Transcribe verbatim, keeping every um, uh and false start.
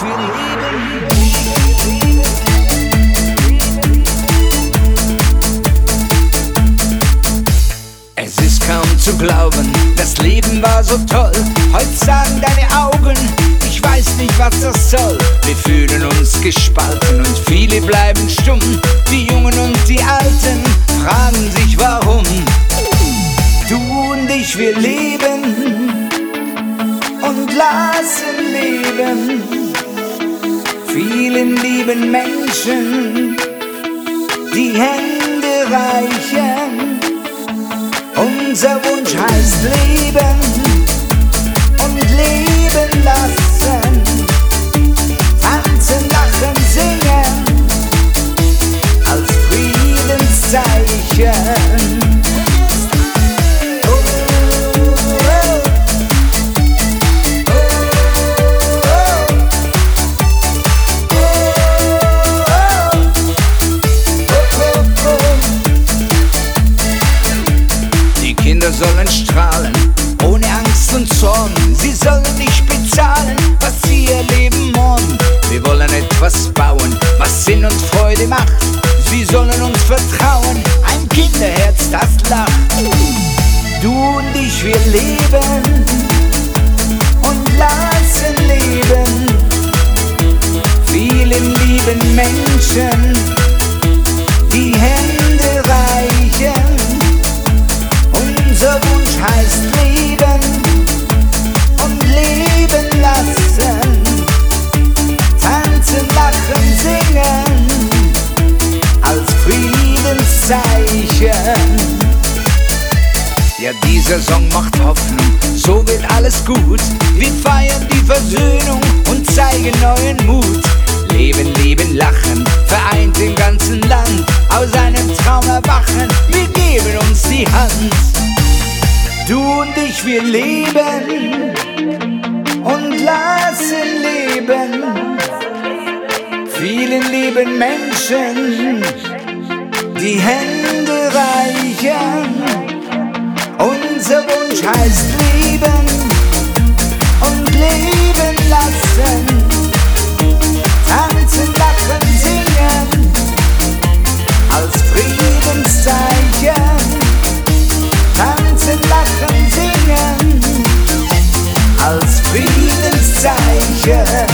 ich will leben. Es ist kaum zu glauben, das Leben war so toll. Heute sagen deine Augen, ich weiß nicht, was das soll. Wir fühlen uns gespalten und viele bleiben stumm. Die Jungen und die Alten fragen sich warum. Du und ich, wir leben und lassen leben. Vielen lieben Menschen die Hände reichen. Unser Wunsch heißt leben und leben lassen. Tanzen, lachen, singen als Friedenszeichen. Kinder sollen strahlen, ohne Angst und Zorn. Sie sollen nicht bezahlen, was sie erleben morgen. Wir wollen etwas bauen, was Sinn und Freude macht. Sie sollen uns vertrauen, ein Kinderherz, das lacht. Du und ich, wir leben und lassen leben. Vielen lieben Menschen die Hände reichen. Unser Wunsch heißt leben und leben lassen. Tanzen, lachen, singen als Friedenszeichen. Ja, dieser Song macht Hoffnung, so wird alles gut. Wir feiern die Versöhnung und zeigen neuen Mut. Leben, leben, lachen, vereint im ganzen Land. Aus einem Traum erwachen, wir geben uns die Hand. Du und ich, wir leben und lassen leben. Vielen lieben Menschen die Hände reichen. Unser Wunsch heißt leben und leben lassen. Tanzen, lachen, singen als Friedenszeichen. Tanzen, lachen, singen als Friedenszeichen.